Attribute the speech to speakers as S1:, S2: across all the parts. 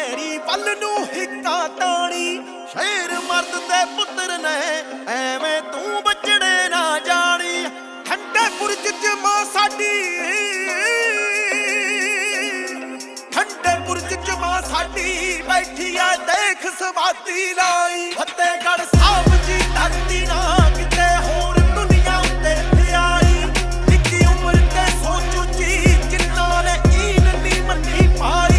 S1: ਮੇਰੀ ਵੱਲ ਨੂੰ ਹਿੱਕਾ ਤਾਣੀ। ਸ਼ੇਰ ਮਰਦ ਦੇ ਪੁੱਤਰ ਨੇ ਐਵੇਂ ਤੂੰ ਬਚੜੇ ਨਾ ਜਾਣੀ। ਠੰਡੇ ਬੁਰਜ 'ਚ ਮਾਂ ਸਾਡੀ, ਠੰਡੇ ਬੁਰਜ 'ਚ ਮਾਂ ਸਾਡੀ ਬੈਠੀ ਆ ਦੇਖ ਸਵਾਤੀ ਲਾਈ। ਫਤਿਹਗੜ੍ਹ ਸਾਹਿਬ ਦੀ ਧਰਤੀ ਨਾ ਕਿਤੇ ਹੋਰ ਦੁਨੀਆ ਉੱਤੇ ਆਈ। ਨਿੱਕੀ ਉਮਰ ਤੇ ਸੋਚ ਉੱਚੀ ਜਿਨ੍ਹਾਂ ਨੇ ਈਨ ਨੀ ਮੰਨੀ ਪਾਈ।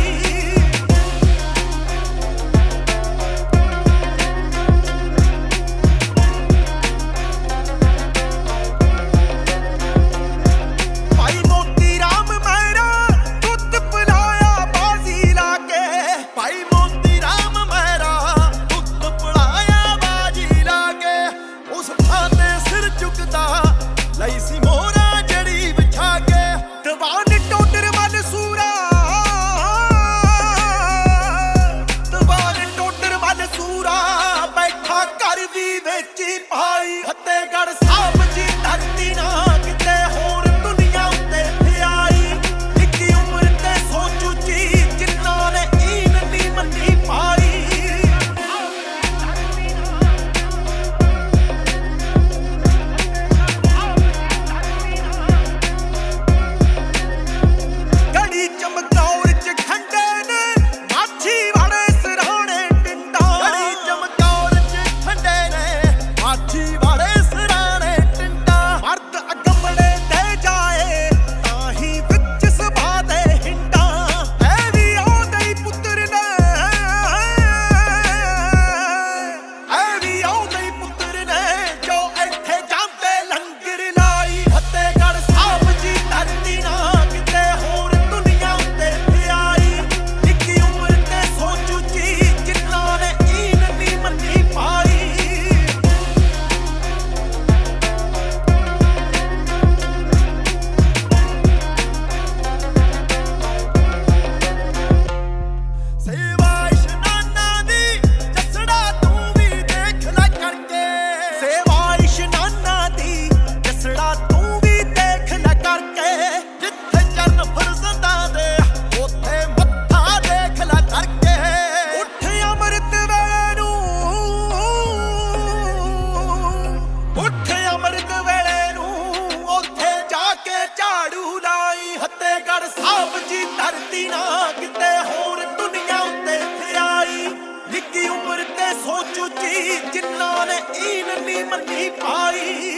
S1: ਭਾਈ ਮੋਤੀ ਰਾਮ ਮਹਿਰਾ ਦੁੱਧ ਪਿਲਾਇਆ ਬਾਜ਼ੀ ਲਾ ਕੇ। ਭਾਈ ਮੋਤੀ ਰਾਮ ਮਹਿਰਾ ਦੁੱਧ ਪਿਲਾਇਆ ਬਾਜ਼ੀ ਲਾ ਕੇ। ਉਸ ਥਾਂ ਤੇ ਸਿਰ ਝੁਕਦਾ ਲਈ ਸੀ ਮੋਹਰਾਂ ਜੜੀ ਵਿਛਾ ਕੇ। ਦੀਵਾਨ ਟੋਡਰ ਮਨਸੂਰਾ, ਦੀਵਾਨ ਟੋਡਰ ਮਨਸੂਰਾ ਬੈਠਾ ਘਰ ਵੀ ਵੇਚੀ ਪਾਈ। ਫਤਿਹਗੜ੍ਹ ਸਾਹਿਬ ਦੀ ਧਰਤੀ ਨਾ ਕਿਤੇ ਹੋਰ ਦੁਨੀਆ ਉੱਤੇ ਆਈ। ਨਿੱਕੀ ਉਮਰ ਤੇ ਸੋਚ ਉੱਚੀ ਜਿਨ੍ਹਾਂ ਨੇ ਈਨ ਨੀ ਮੰਨੀ ਪਾਈ। ਗੜੀ ਚਮਕੌਰ 'ਚ ਖੰਡੇ ਨੇ ਮਾਛੀ ਵਾਲੇ ਸਿਰਹਾਣੇ ਟਿੰਡਾ। ਗੜੀ ਚਮਕੌਰ 'ਚ ਖੰਡੇ ਨੇ ਮਾਛੀ ਵਾਲੇ ਸਿਰਹਾਣੇ ਟਿੰਡਾ। ਮਰਦ ਅਗੰਬੜੇ ਤੇ ਜਾਏ ਤਾਂ ਹੀ ਵਿੱਚ ਸਭਾ ਦੇ ਹਿੰਡਾ। ਇਹ ਵੀ ਆਉਂਦੇ ਹੀ ਪੁੱਤਰ ਨੇ, ਇਹ ਵੀ ਆਉਂਦੇ ਹੀ ਪੁੱਤਰ ਨੇ ਜੋ ਇੱਥੇ ਜਾਂਦੇ ਲੰਗਰ ਲਾਈ। ਫਤਿਹਗੜ੍ਹ ਸਾਹਿਬ ਦੀ ਧਰਤੀ ਨਾ ਕਿਤੇ ਹੋਰ ਦੁਨੀਆ ਉੱਤੇ ਆਈ। ਨਿੱਕੀ ਉਮਰ ਤੇ ਸੋਚ ਉੱਚੀ ਜਿਨ੍ਹਾਂ ਨੇ ਈਨ ਨੀ ਮੰਨੀ ਪਾਈ। ਸੇਵਾ ਇਸ਼ਨਾਨਾਂ ਦੀ ਜਸੜਾ ਤੂੰ ਵੀ ਦੇਖ ਲੈ ਕਰਕੇ। ਸੇਵਾ ਇਸ਼ਨਾਨਾਂ ਦੀ ਜਸੜਾ ਤੂੰ ਵੀ ਦੇਖ ਲੈ ਕਰਕੇ। ਜਿੱਥੇ ਚਰਨ ਫਰਜ਼ੰਦਾਂ ਦੇ ਉੱਥੇ ਮੱਥਾ ਦੇਖ ਲੈ ਕਰਕੇ। ਉੱਠ ਅੰਮ੍ਰਿਤ ਵੇਲੇ ਨੂੰ, ਉੱਠ ਅੰਮ੍ਰਿਤ ਵੇਲੇ ਨੂੰ ਉੱਥੇ ਜਾ ਕੇ ਝਾੜੂ ਲਾਈ। ਫਤਿਹਗੜ੍ਹ ਸਾਹਿਬ ਦੀ ਧਰਤੀ ਨਾ ਕਿਤੇ ਹੋਰ ਦੁਨੀਆ ਉੱਤੇ ਆਈ। ਨਿੱਕੀ ਉਮਰ ਤੇ ਸੋਚ ਉੱਚੀ ਜਿਨ੍ਹਾਂ ਨੇ ਈਨ ਨੀ ਮੰਨੀ ਪਾਈ।